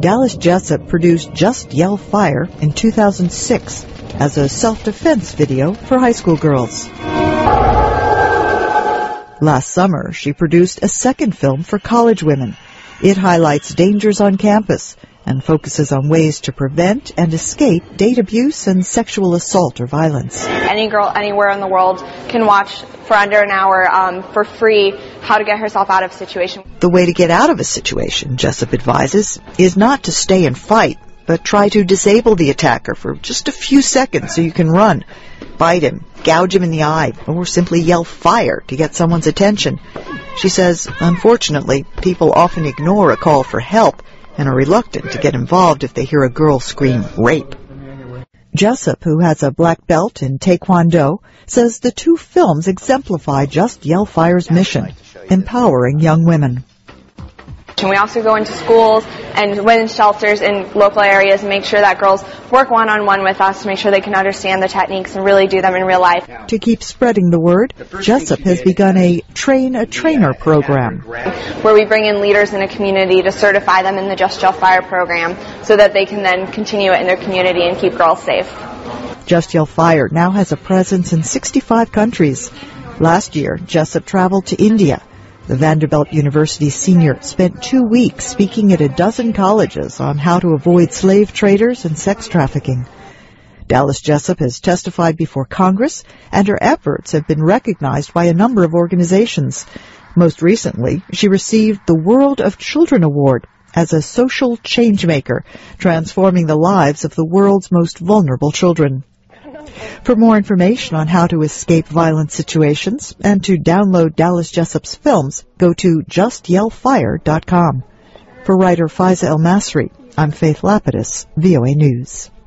Dallas Jessup produced Just Yell Fire in 2006 as a self-defense video for high school girls. Last summer, she produced a second film for college women. It highlights dangers on campus and focuses on ways to prevent and escape date abuse and sexual assault or violence. Any girl anywhere in the world can watch for under an hour for free how to get herself out of a situation. The way to get out of a situation, Jessup advises, is not to stay and fight, but try to disable the attacker for just a few seconds so you can run, bite him, gouge him in the eye, or simply yell fire to get someone's attention. She says, unfortunately, people often ignore a call for help and are reluctant to get involved if they hear a girl scream rape. Jessup, who has a black belt in Taekwondo, says the two films exemplify Just Yell Fire's mission, empowering young women. And we also go into schools and women's shelters in local areas and make sure that girls work one-on-one with us to make sure they can understand the techniques and really do them in real life. To keep spreading the word, Jessup has begun a Train a Trainer program, where we bring in leaders in a community to certify them in the Just Yell Fire program so that they can then continue it in their community and keep girls safe. Just Yell Fire now has a presence in 65 countries. Last year, Jessup traveled to India. The Vanderbilt University senior spent 2 weeks speaking at a dozen colleges on how to avoid slave traders and sex trafficking. Dallas Jessup has testified before Congress, and her efforts have been recognized by a number of organizations. Most recently, she received the World of Children Award as a social changemaker, transforming the lives of the world's most vulnerable children. For more information on how to escape violent situations and to download Dallas Jessup's films, go to JustYellFire.com. For writer Faiza El Masri, I'm Faith Lapidus, VOA News.